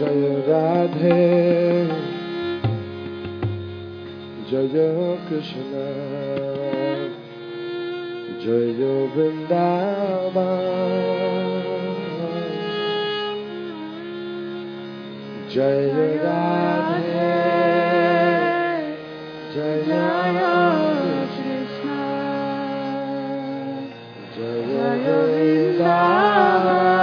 जय राधे जय कृष्ण जय वृंदावन जय राधे जय कृष्ण जय Vrindavan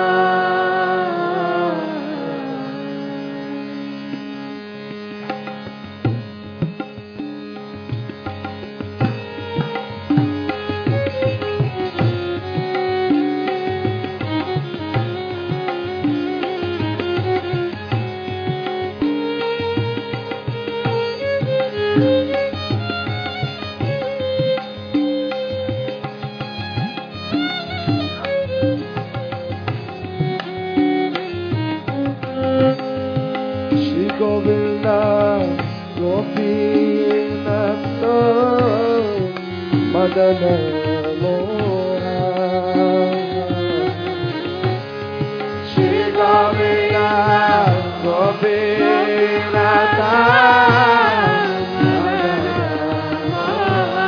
Madana Moha Shri Govinda Gopinatha Madana Moha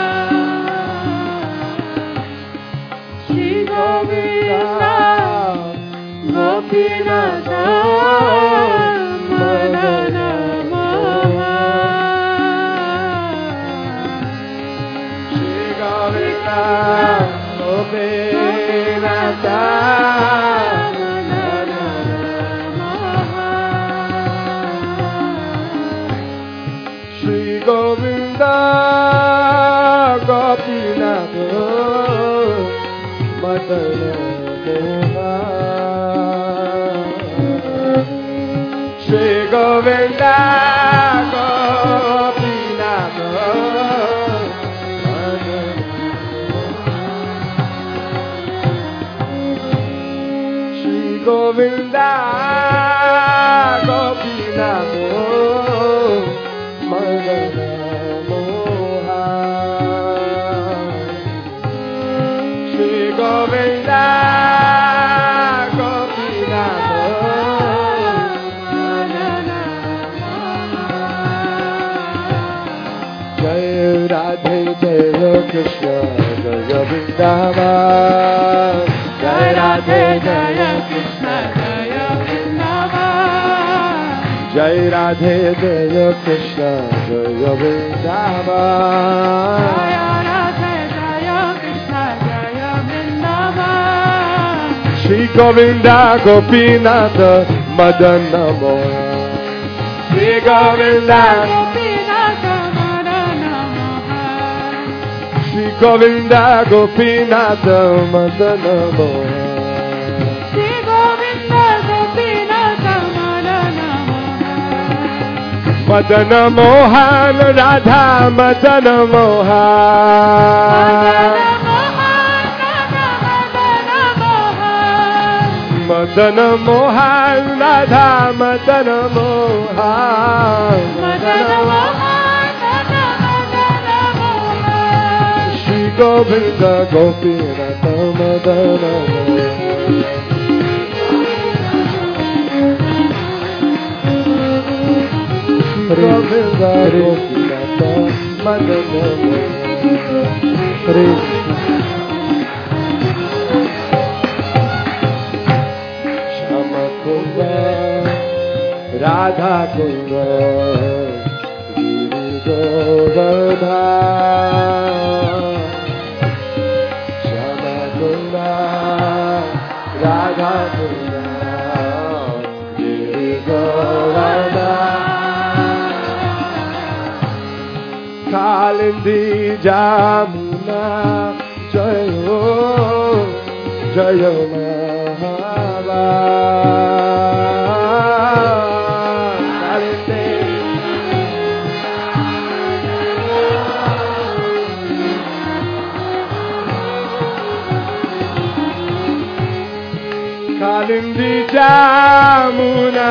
Shri Govinda Gopinatha Madana Gopinatha Shri Govinda Gopinatha Madana Moha Shri Govinda Govinda Gopinatha Madana Moha Shri Govinda Gopinatha Madana Moha Jai Radhe Jai Krishna Jai Vrindavan Jai Radhe Jai Krishna Jai Vrindavan Jai Radhe Jai Krishna Jai Vrindavan Jai Radhe Jai Krishna Jai Vrindavan Shri Govinda Gopinatha Madana Moha Shri Govinda Gopinatha Madana Moha Shri Govinda Gopinatha Madana Moha Shri Govinda Gopinatha Madana Moha Madana Mohan Radha Madana Mohan Madana Mohan Radha Madana Mohan Madana Mohan Shri Govinda Gopinatha Madana Moha Shri Govinda Gopinatha Madana Moha Hare Shama Kunda Radha Kunda Giri Govardhan Shama Kunda Radha Kunda Giri Govardhan Kalindi Jamuna Jayo Jayo Mahava Kalindi Jamuna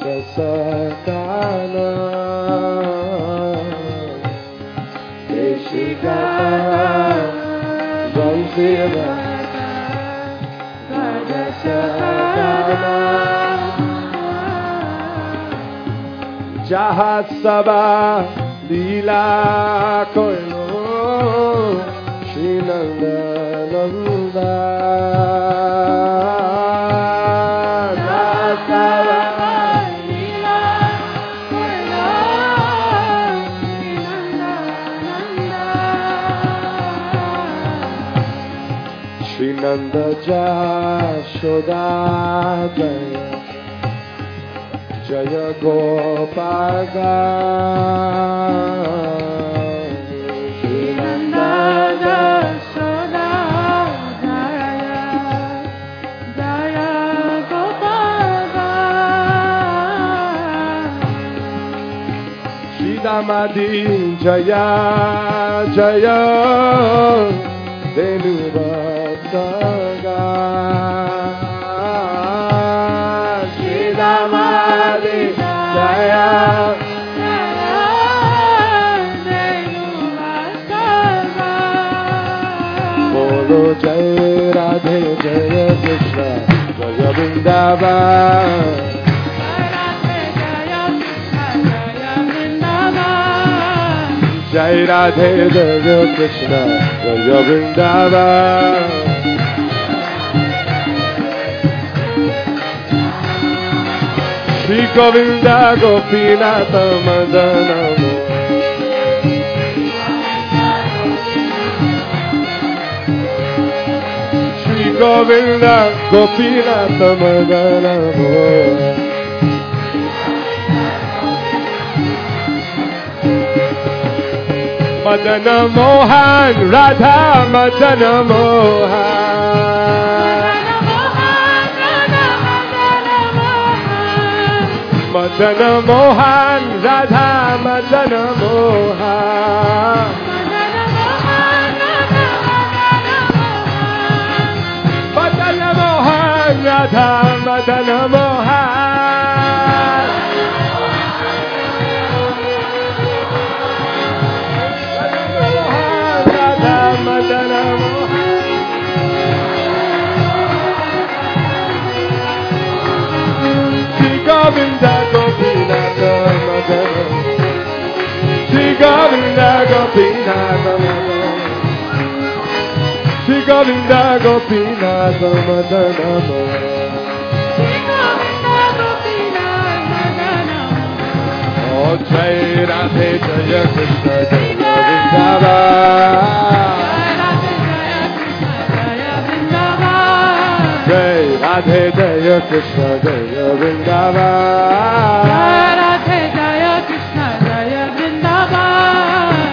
Satana Deshigata Vansira Satana Jahat Sabha Leela Koilo Shri Nanda Nanda Nanda Jashoda Jaya Jaya Gopala Shri Nanda Jashoda Jaya Jaya Gopala Shri Damadi Jaya Jaya Denuva Saga Shri Damadi Jaya Jaya Denuva Saga Bolo Jai Radhe Jaya Krishna Jaya Vrindavan Jai Radhe Jaya Krishna Jaya Vrindavan Shri Govinda Gopinatha Madana Shri Govinda Gopinatha Madana Madana Mohan Radha Madana Mohan Madana Mohan Radha Madana Mohan Madana Mohan Radha Madana Mohan Radha Madana Mohan Shri Govinda Gopinatha Madana Shri Govinda Gopinatha Madana Shri Govinda Gopinatha Madana Oh Jai Radhe Jaya Krishna Jaya Vrindavan Jai Radhe Jaya Krishna Jaya Vrindavan Jai Radhe Jaya Krishna Jaya Vrindavan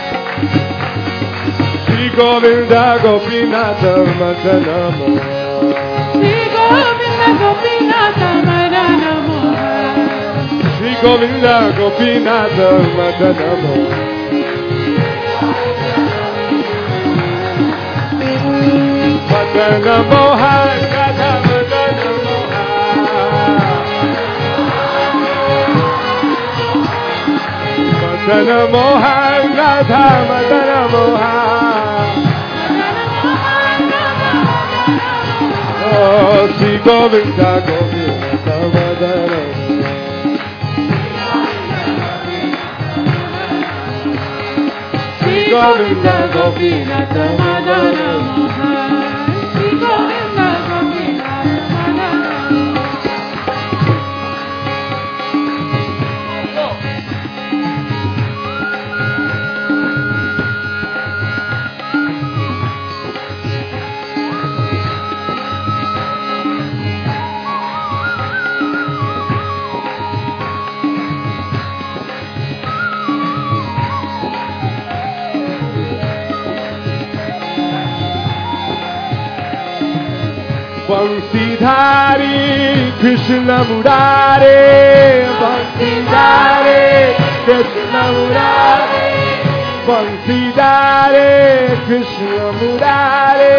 Shri Govinda Gopinatha Madana Shri Govinda Gopinatha Madana Shri Govinda Gopinatha Madana Madana Mohan Radha Madana Mohan Madana Mohan Radha Madana Mohan Oh Shri Govinda Gopinatha Madana Shri Govinda Gopinatha Madana Shri Govinda Gopinatha Bansidhari Krishna Murare Bansidhari Krishna Murare Bansidhari Krishna Murare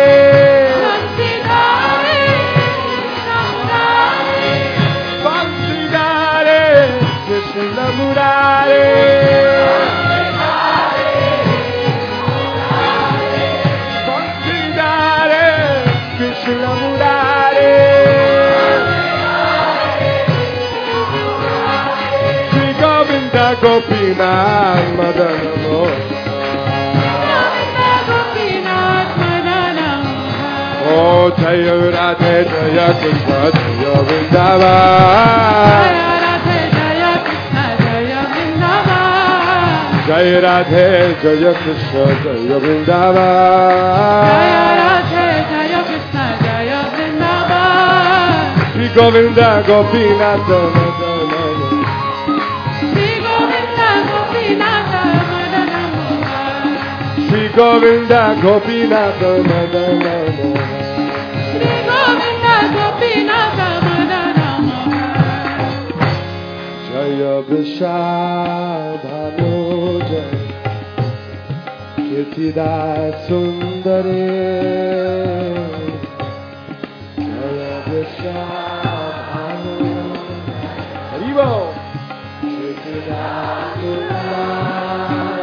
Bansidhari Gopinath Madana Mohan. Oh, Jaya Radhe Jaya Krishna Jaya Vrindavan. Jaya Radhe Jaya Krishna Jaya Vrindavan. Shri Govinda Gopinath Madana Mohan. Shri Govinda Gopinath Madana Mohan. Jaya Vrishabhanu Jaya Kirtidas Sundare. Jaya Vrishabhanu Haribo Kirtidas Sundare.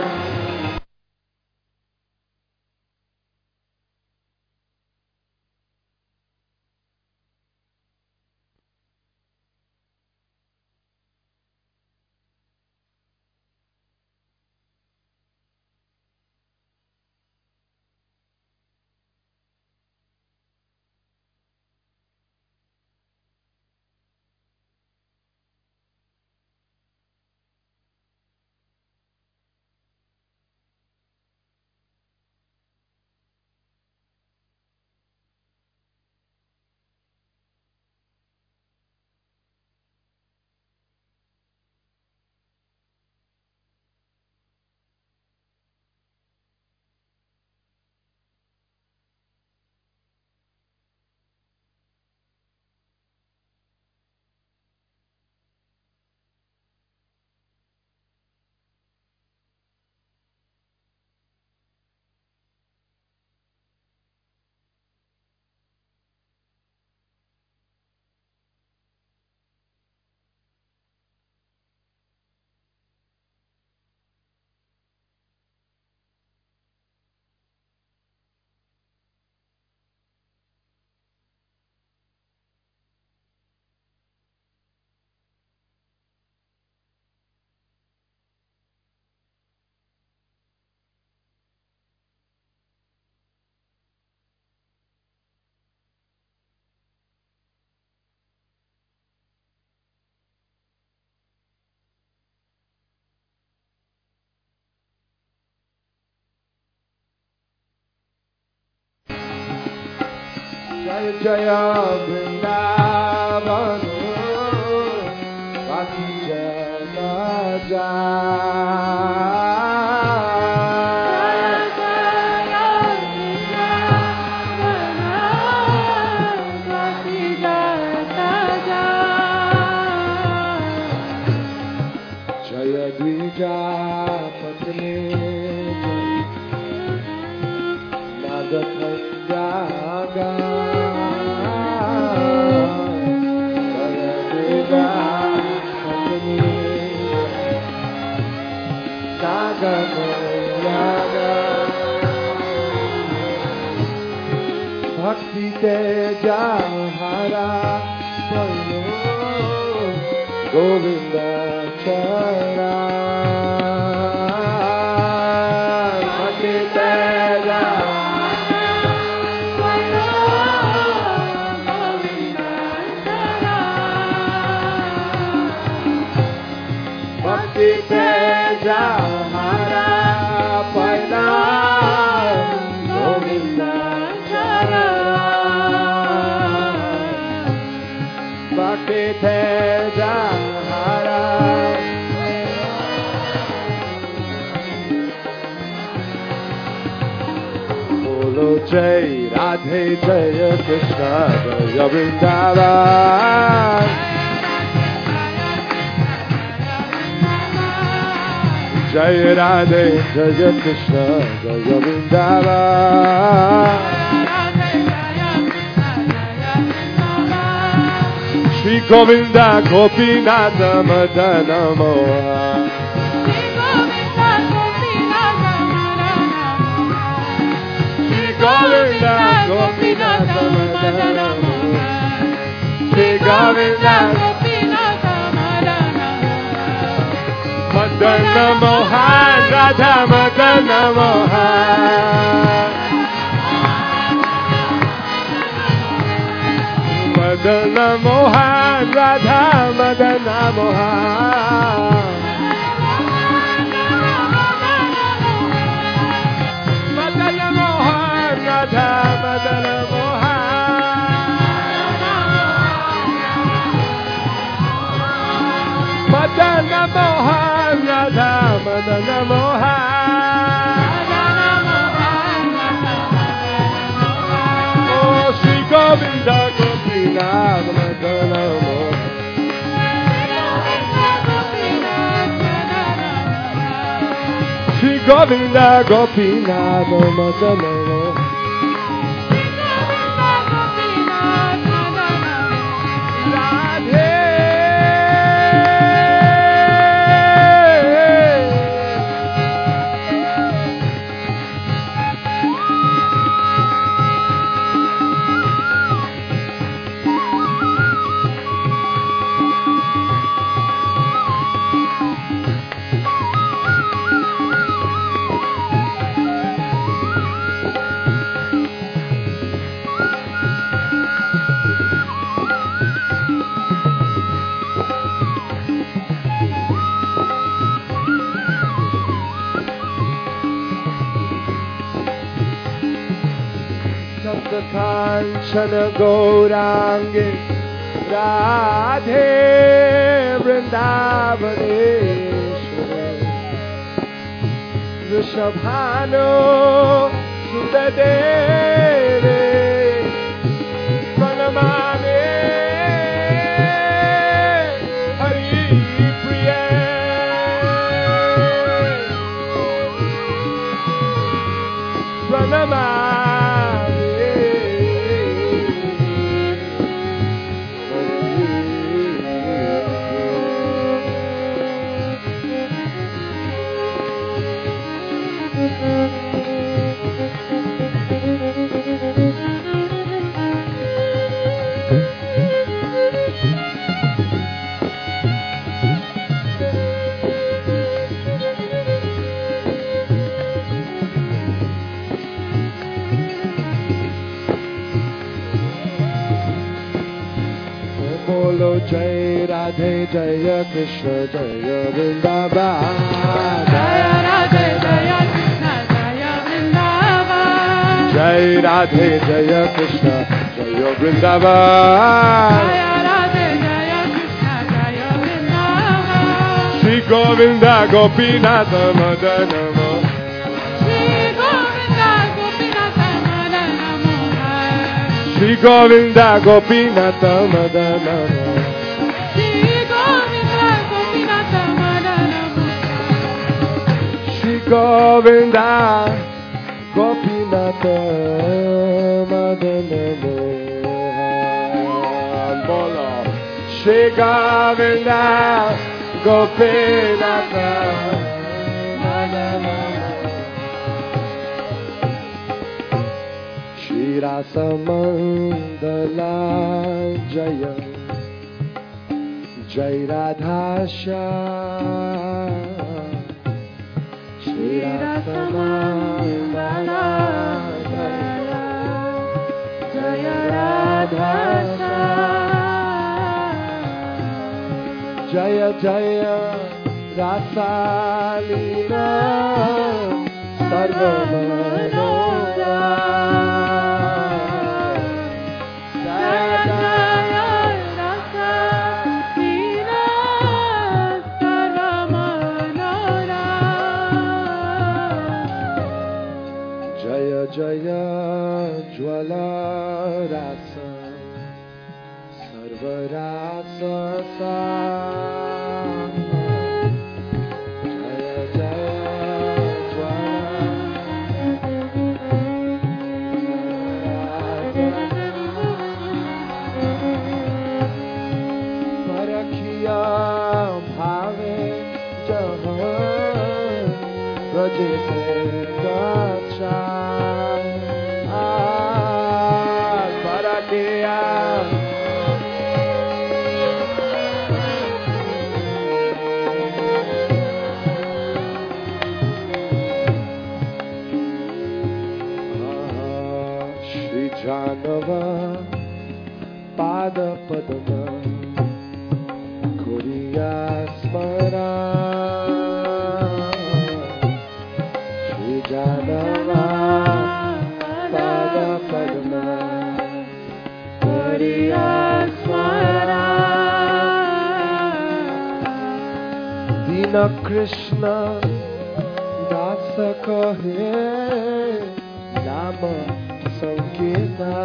Jaya Jaya Vrindavan Vasi Jana Jaya Dvija Patni Nagathaga Bhakti Teja Hara Payo Govinda Chara Bhakti Teja Payo Govinda Chara Bhakti Teja Hara Payo Govinda Bhakti Teja Hara Bolo Jai Radhe Jaya Krishna Jaya Vrindavan Jaya Radhe Jaya Krishna Jaya Vrindavan Shri Govinda Gopinath Madana Mohan Shri Govinda Gopinath Madana Mohan Shri Govinda Gopinath Madana Mohan Mohan, Radha Madana Mohan. Madana Mohan, Radha Madana Mohan. Madana Mohan, Radha Madana Mohan. Madana Mohan, Radha Madana Mohan. Oh, Sri Govinda Gopinath Madana Mohan. Sri Govinda Gopinath Madana Mohan. Kanchana Gaurangi Radhe Vrindavaneshwari Rishabhanu Sudadeve Pranamami Hari Priya Pranamami Jai Radhe Jaya Krishna Jaya Vrindavan. Jaya Radhe Jaya Krishna Jaya Vrindavan. Jai Radhe Jaya Krishna Jaya Vrindavan. Jaya Radhe Jaya Krishna Jaya Vrindavan. Sri Govinda Gopinath Madana Mohan. Shri Govinda Gopinath Sri Govinda Gopinath Madana Mohan. Madana Mohan. Shri Govinda Shri Govinda Gopinath Madana Mohan. Gopinath Madana Mohan. Bolo. Shri Govinda Gopinath Madana Mohan. Shri Rasa Mandala Jaya Jai Radha Shyam. Shri Rasa Mandala Jaya Radha Shyam. Jaya Jaya Rasa Leela Sarva Manora. Jaya Jaya Rasa Leela Sarva Manora. Jaya Jaya Jwala Rasa Sarva Rasa Sa. Jaya Jaya Jwala Parakhiya Bhave Jahan Rajete Gacha. Parakhiya Krishna Dasa kahe Nama Sankirtan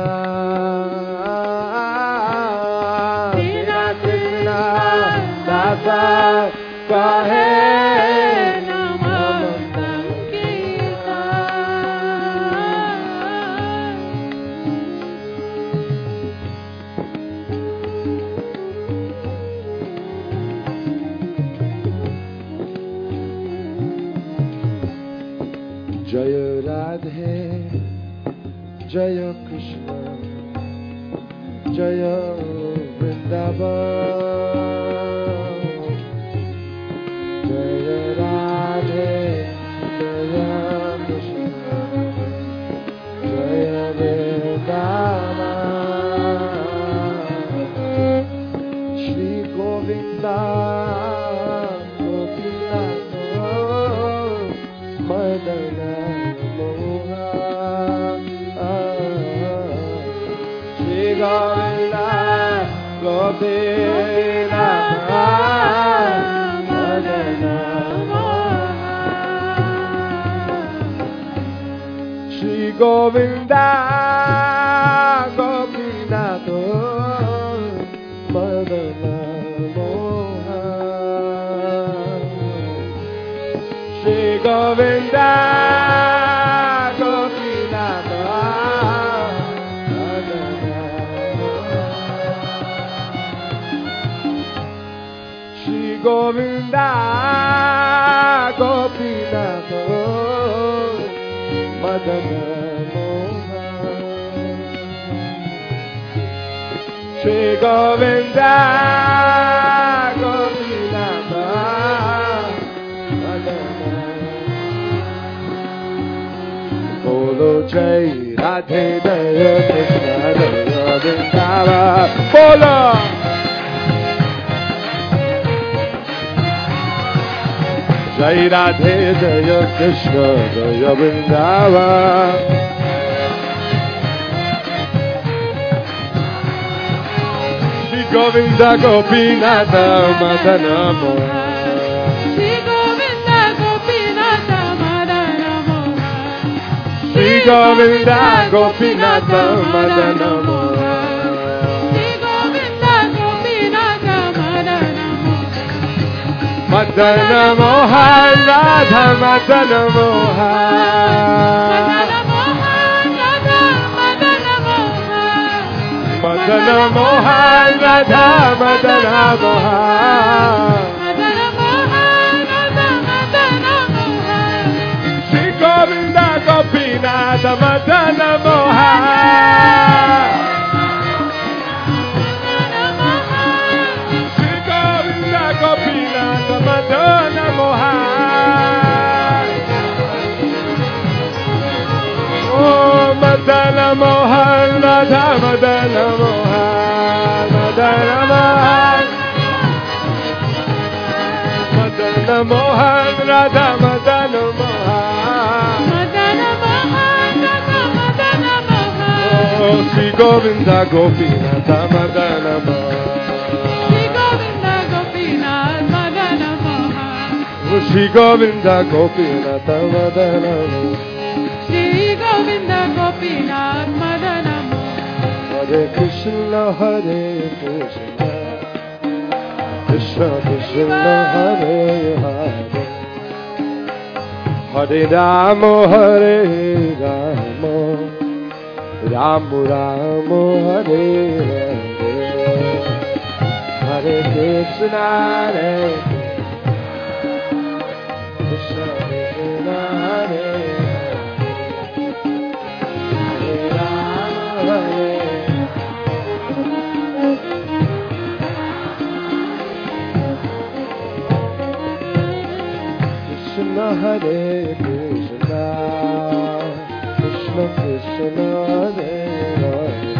Dina Krishna Dasa kahe Nama Jaya Radhe, Jaya Krishna, Jaya Vrindavan. Jaya Radhe, Jaya Krishna, Jaya Vrindavan. Shri Govinda, Gopinath, Madana. Govinda, Gopinath, Madana Shri Govinda, Gopinath, Madana Shri Govinda, Gopinath, Govinda, Gopinath, Madana Mohan. Shri Govinda, Gopinath, Madana. Bolo Jai Radhe Jaya Krishna Jaya Vrindavan. Bolo. Jai Radhe Jaya Krishna Jaya Vrindavan. Shri Govinda Gopinath Madana Mohan. Shri Govinda Gopinath Madana Mohan. Shri Govinda Gopinath Madana Mohan. Madana Mohan, Radha Madana Mohan. Madana Mohan, Radha Madana Mohan. Shri Govinda Gopinath Madana Mohan. Shri Govinda Gopinath Madana Mohan. Oh, Madana Mohan, Radha Madana Mohan. Madana Mohan, Madana Mohan, Radha Madana Mohan. Madana Mohan, Radha Madana Mohan. Oh, Shri Govinda Gopinath Madana Mohan. Shri Govinda Gopinath Madana Mohan. Shri Govinda Gopinath Madana Mohan. Hare Krishna, Hare Krishna, Krishna Krishna, Hare Hare, Hare Rama, Hare Rama, Rama Rama, Hare Hare, Hare Krishna, Hare Krishna, Krishna Hare Krishna Hare Krishna, Krishna Krishna Hare Hare,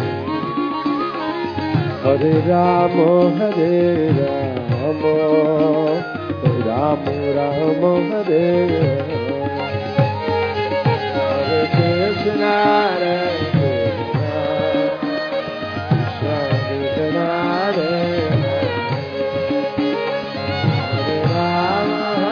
Hare Rama Hare Rama, Rama Rama Hare Hare, Hare Krishna Hare Krishna, Krishna Krishna Hare Hare, Hare Rama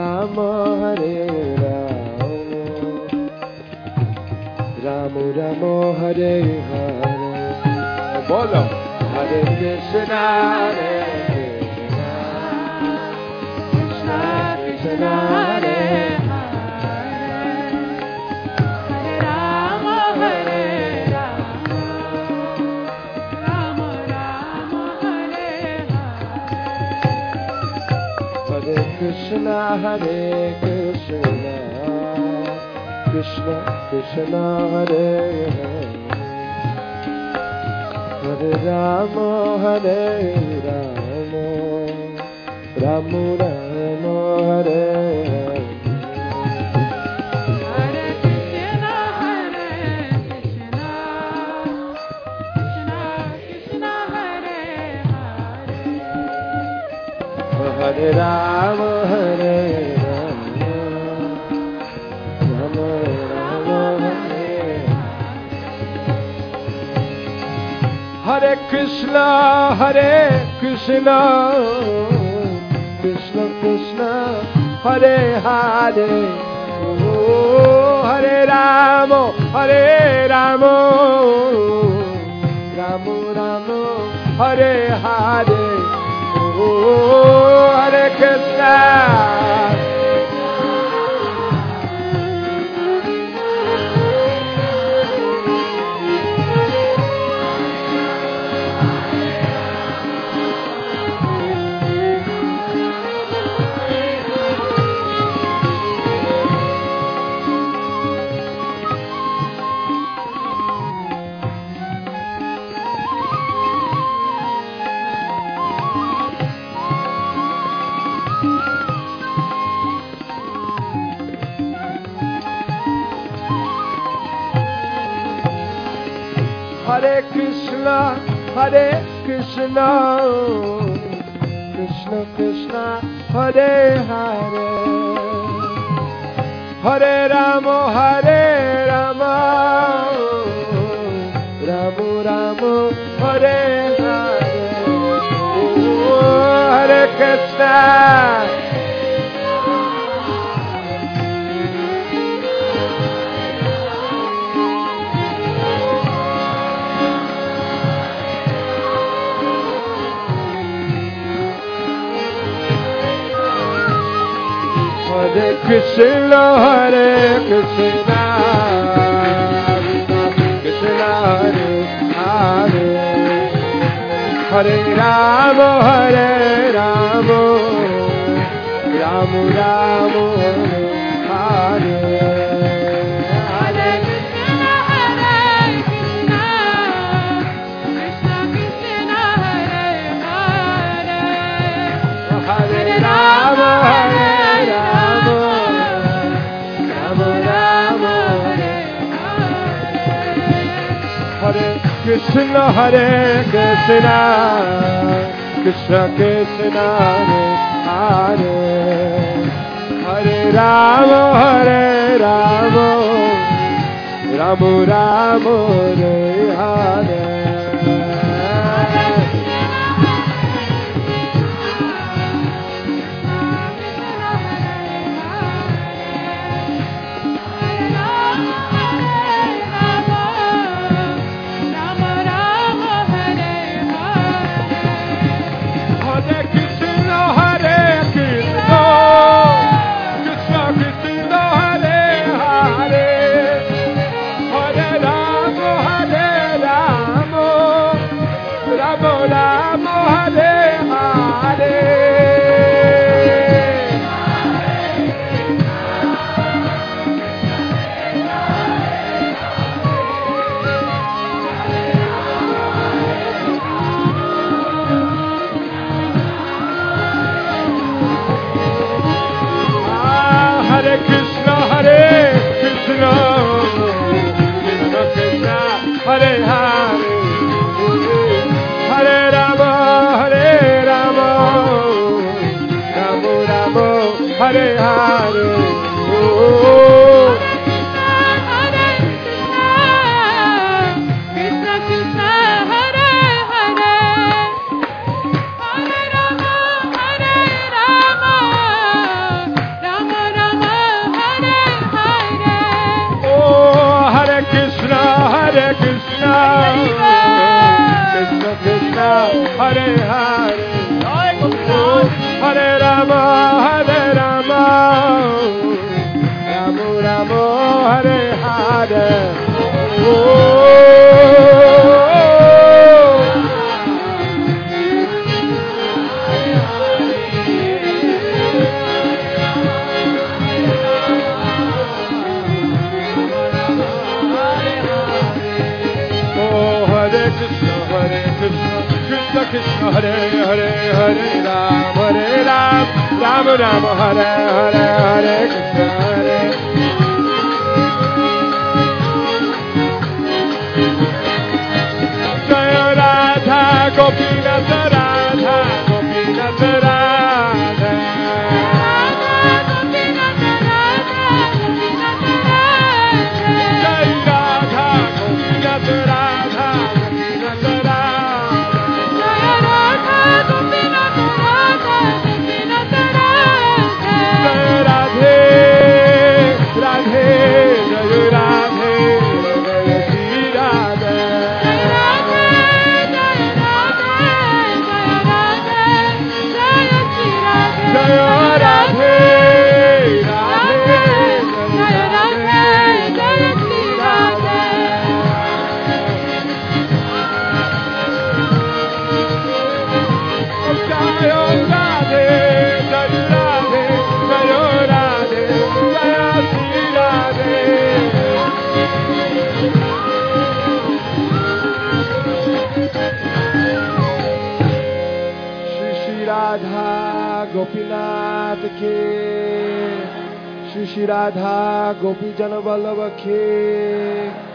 Rama, Hare Rama, Rama Rama, Hare Hare. Bolo, Hare Krishna, Hare Krishna, Krishna Krishna, Hare Krishna, Hare Krishna, Krishna Krishna, Hare Hare, Hare Rama, Hare Rama, Rama Rama, Hare Hare. Hare Krishna, Hare Krishna, Krishna Krishna, Hare Hare. Hare Rama, Hare Rama, Rama Rama, Hare Hare Krishna, Hare Krishna, Krishna Krishna, Hare Hare, oh, Hare Rama, Hare Rama, Rama Rama, Hare Hare, oh, Hare Krishna. Hare Krishna, Hare Krishna, Krishna Krishna, Hare Hare, Hare Rama, Hare Rama, Rama Rama, Hare Hare, oh, Hare Krishna. Hare Krishna, Hare Krishna, Krishna Hare Hare, Hare Rama, Hare Rama, Rama Rama, Hare Hare. Hare Rama, Hare Rama, Rama Rama, Hare Krishna, Hare Krishna, Krishna Krishna, Hare Hare, Hare Rama, Hare Rama, Rama Rama, Hare Hare. Hare Hare, oh. Krishna Krishna, Hare Hare, Hare Rama, Hare Rama, Rama Ramo Ramo Hare Hare Krishna Krishna Hare Hare Hare Ram Ram Ram Hare Hare Hare Krishna Hare Jaya Radha Gopinath Radha Gopinath Radha Jaya Radha Gopinath Radha Gopinath Gopinath के श्री श्री राधा गोपी जन वल्लभ के